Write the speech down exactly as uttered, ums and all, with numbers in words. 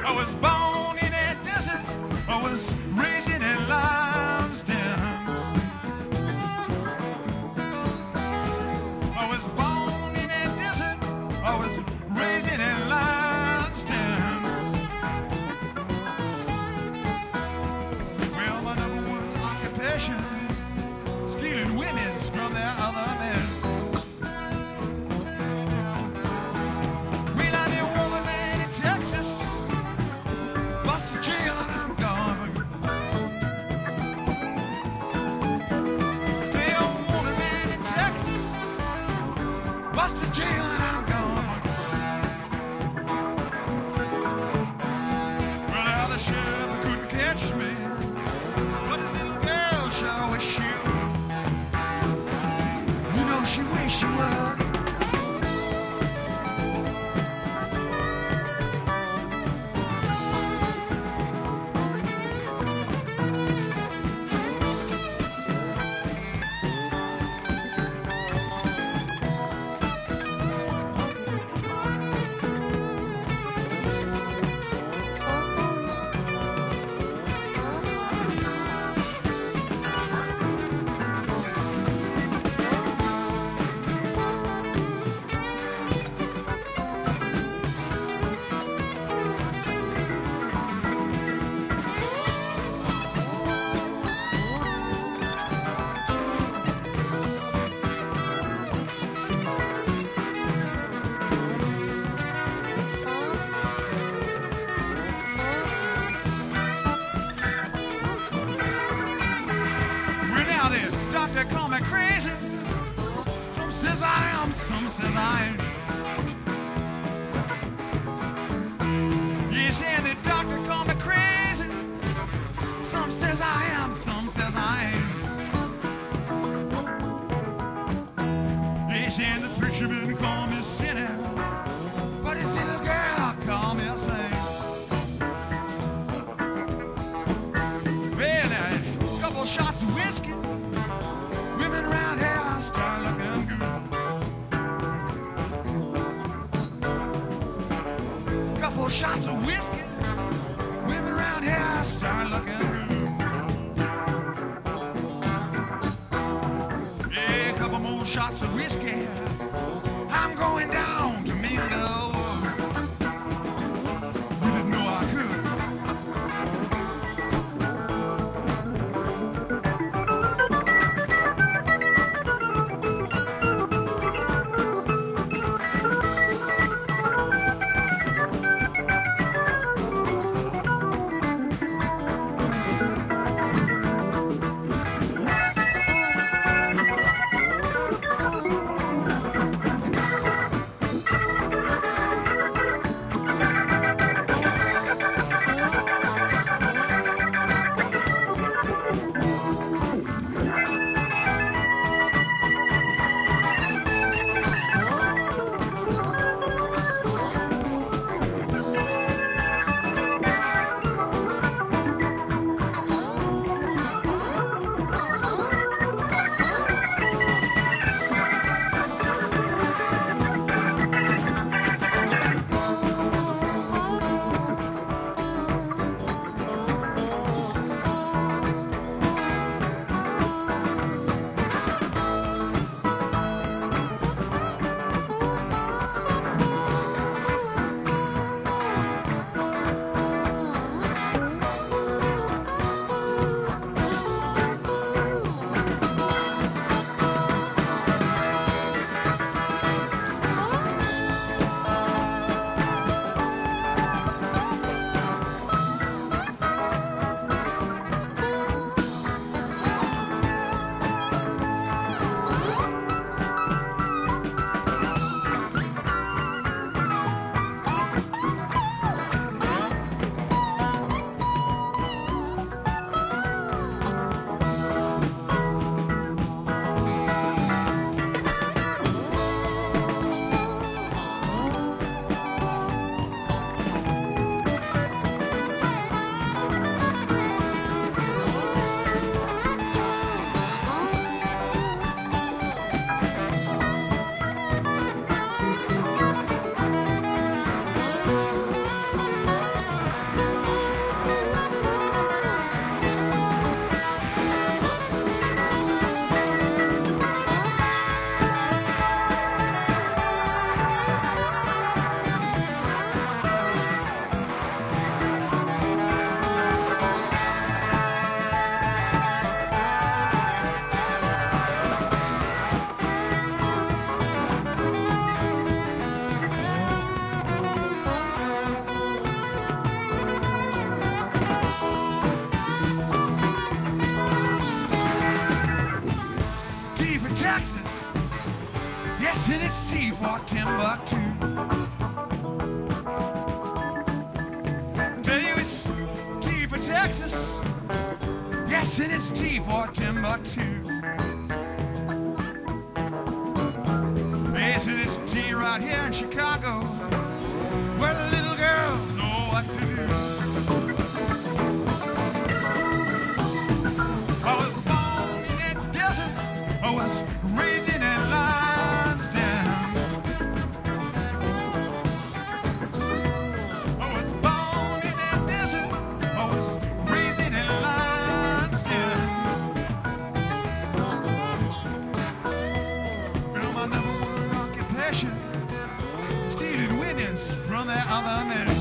I was born in a desert. I was raised in a lion's den. I was born in a desert. I was raised in a lion's den. Well, my number one occupation, stealing women's from their other men. Well, I knew a woman in Texas, bust a jail and I'm gone. Tell a woman in Texas, bust a jail and I'm gone. Well, now the sheriff couldn't catch me, but his little girl sure wish she would. You know she wish she would. Well, now the doctor call me crazy. Some says I am, some says I ain't. Yes, and the doctor call me crazy. Some says I am, some says I ain't. Yes, and the preacherman call me sinner, but his little girl call me a saint. Well, now, a couple shots of whiskey, women around here start looking good. Couple shots of whiskey, women around here start looking good. Yeah, a couple more shots of whiskey, I'm going down to Mingo. You didn't know I could. Yes, and it's T for Timbuktu. Tell you it's T for Texas. Yes, and it's T for Timbuktu. Yes, and it's T right here in Chicago, where the little girls know what to do. I was born in that desert, I was raised in that lion's den. I was born in that desert, I was raised in that lion's den. You know, my number one occupation, stealing winnings from that other man.